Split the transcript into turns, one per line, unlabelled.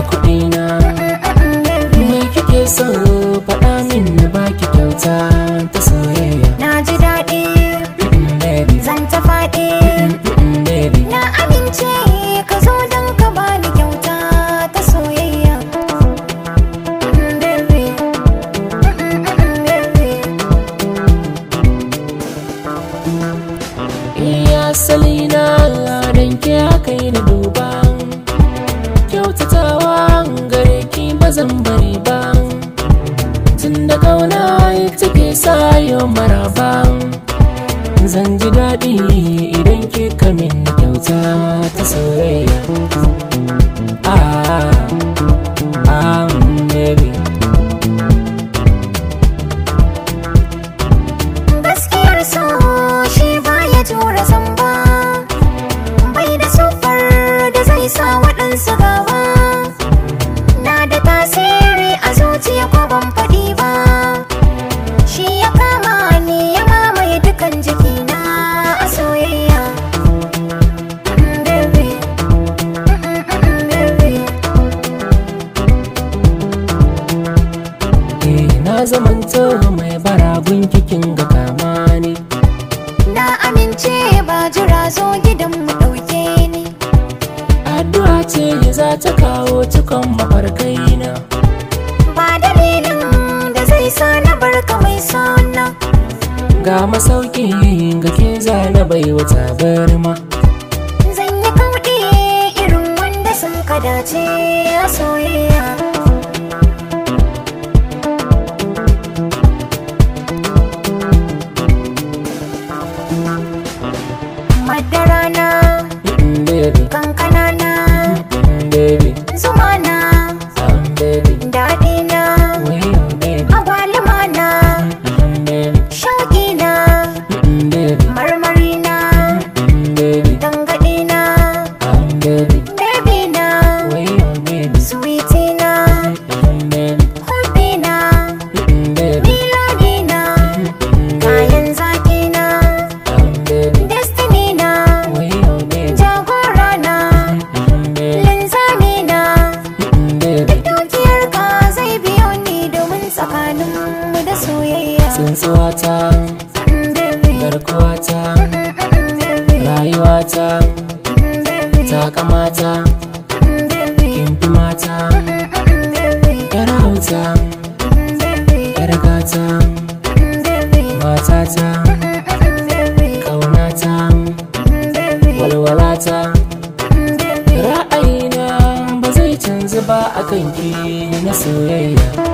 kuɗina. Me kike so faɗa min na baki kyauta ta soyayya.
Na ji daɗi zan ta faɗi na amince ka zo don ka bani kyauta ta soyayya.
Iya salina dan ke aka yi na duba, kyautatawa gare ki ba zan bari ba, tun da kauna ita ke sayo maraba. Zan ji daɗi idan ki kamin kyauta ta soyayya. Baby.
Gaskiyar so shi baya tura zamba, bai da sufar da zai sa waɗansu gaba. Na da tasiri a zuciya ko ban faɗi ba, shi ya kama ni ya mamaye dukan jikina a soyayya.
Na zamanto mai baragun kikin ga kama ne.
Na amince ba jira zo gidan mu ɗauke ni.
Addu'a ce za ta kawo cikon mafarkaina.
Ba dalilin da zai sa na barka mai sona.
Ga masauki ga ke zana bai wata barma.
Zan yi kauɗi irin wanda sun ka dace a soyayya. Madara na, kankana na, zuma na, daɗi na, agwaluma na, shauƙi na, marmari na, tangaɗi na, baby na, sweetie na, hobby na, melody na, kayan zaki na, destiny na, jagora na, linzami na. Da dukiyar ka zai biyo ni domin tsakaninmu da soyayya.
Tsuntsuwata, garkuwata, rayuwata, takamata, kimfi mata, yar hauta, yar gata, matata, ƙaunata, walwalata. Ra'ayina ba zai canza ba akan ki na soyayya.